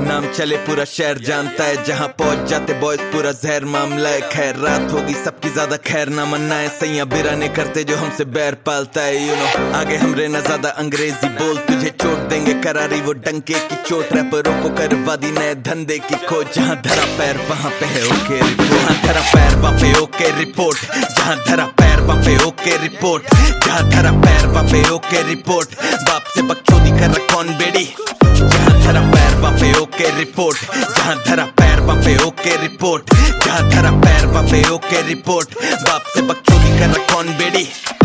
नाम चले पूरा शहर जानता है, जहाँ पहुंच जाते बॉयज पूरा जहर मामला है। खैर रात होगी सबकी ज्यादा खैर ना मन्ना है, सैया बिराने करते जो हमसे बैर पालता है। यू नो आगे हम रहना ज्यादा अंग्रेजी बोल, तुझे चोट देंगे करारी वो डंके की चोट। रैपरों को करवा दी नए धंधे की खोज, जहाँ धरा पैर वहाँ पे है ओके रिपोर्ट, जहाँ धरा पैर वहाँ पे ओके रिपोर्ट, जहाँ धरा पैर वहाँ पे ओके रिपोर्ट, जहाँ धरा पैर वहाँ पे ओके रिपोर्ट। बाप से बकचोदी कर रहा कौन बेड़ी, जहाँ धरा पैर वहाँ पे ओके रिपोर्ट, जहाँ धरा पैर वहाँ पे ओके रिपोर्ट, जहाँ धरा पैर वहाँ पे ओके रिपोर्ट। बाप से बकचोदी कर रहा कौन बेड़ी।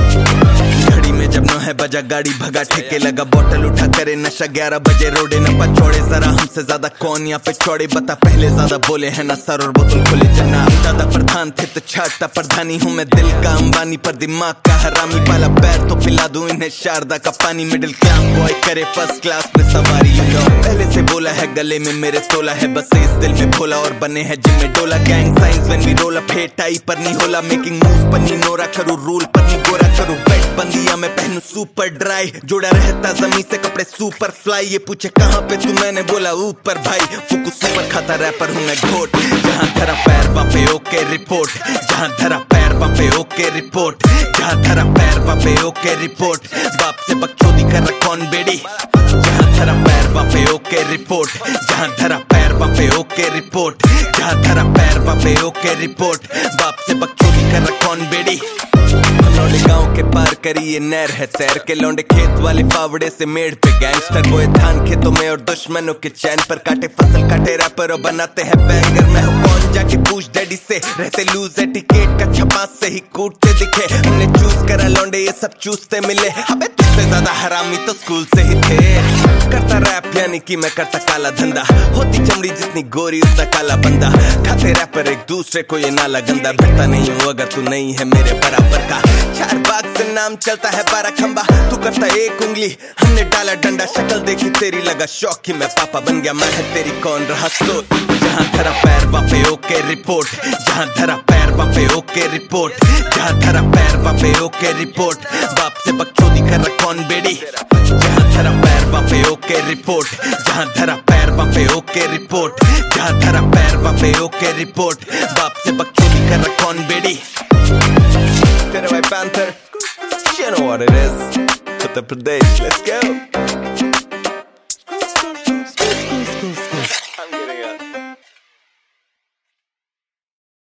घड़ी में जब नो है बजा गाड़ी भगा ठेके लगा, बोतल उठा करे नशा 11 बजे रोडे न पछोड़े। जरा हमसे ज्यादा कौन यहाँ पे छोड़े, बता पहले ज्यादा बोले है ना सर और बोतल खुले जना। दादा प्रधान थे तो छाटता प्रधानी हूँ मैं, दिल का अंबानी पर दिमाग का हरामी। पाला पैर तो पिला दूं इन्हें शारदा का पानी, मिडिल क्लास बॉय करे फर्स्ट क्लास में सवारी। यू नो पहले से बोला है गले में मेरे तोला है, बस इस दिल में भोला और बने है जिम में डोला। Gang signs when we roll up, टाई पर नहीं होला, मेकिंग मूव पर नहीं नोरा करूँ, रूल पर नहीं गोरा करूँ, वेट बंदिया में पहनूं सुपर ड्राई, जुड़ा रहता जमीन से कपड़े सुपर फ्लाई। ये पूछे कहाँ पे तू, मैंने बोला ऊपर भाई, फुकू सुपर खाता रैपर हूँ मैं घोट। जहाँ धरा पैर वहाँ पे ओके रिपोर्ट, जहाँ धरा पैर वहाँ पे ओके रिपोर्ट, जहाँ धरा पैर वहाँ पे ओके रिपोर्ट। बाप से बकचोदी कर रहा कौन बेड़ी, जहाँ धरा पैर वहाँ पे ओके रिपोर्ट, जहाँ धरा पैर वहाँ पे ओके रिपोर्ट, जहाँ धरा पैर वहाँ पे ओके रिपोर्ट। बाप से बकचोदी कर रहा कौन बेड़ी। लौंडे गांव के पार करी ये नहर है तैर के, लौंडे खेत वाले फावड़े से मेड़ पे गैंगस्टर बोए धान खेतों में और दुश्मनों के चैन पर काटे फसल काटे रैपर और बनाते हैं बैंगर। मैं हूँ कौन जाके पूछ डैडी से, रहते लूज एटिकेट का छपास से ही कूटते दिखे। हमने चूज करा लौंडे ये सब चूसते मिले, अबे तुझसे ज्यादा हरामी तो स्कूल से ही थे। करता रैप यानी कि मैं करता काला धंधा, होती चमड़ी जितनी गोरी उतना काला बंदा। खाते रैपर एक दूसरे को ये नाला गंदा, भिड़ता नहीं हूँ अगर तू नहीं है मेरे बराबर का। चार बाग से नाम चलता है 12 खंबा, तू करता एक उंगली हमने डाला डंडा। शक्ल देखी तेरी लगा शौक कि मैं पापा बन गया, मैं है तेरी कौन रहा सोच। जहाँ धरा पैर वहाँ पे ओके रिपोर्ट, जहाँ धरा पैर वहाँ पे ओके रिपोर्ट, जहाँ धरा पैर वहाँ पे ओके रिपोर्ट। बाप से बकचोदी कर रहा कौन बेड़ी, जहाँ धरा पैर वहाँ पे ओके रिपोर्ट, जहाँ धरा पैर वहाँ पे ओके रिपोर्ट, जहाँ धरा पैर वहाँ पे ओके रिपोर्ट। बाप से बकचोदी कर रहा कौन बेड़ी। Tearaway Panther, you know what it is. Uttar Pradesh, let's go.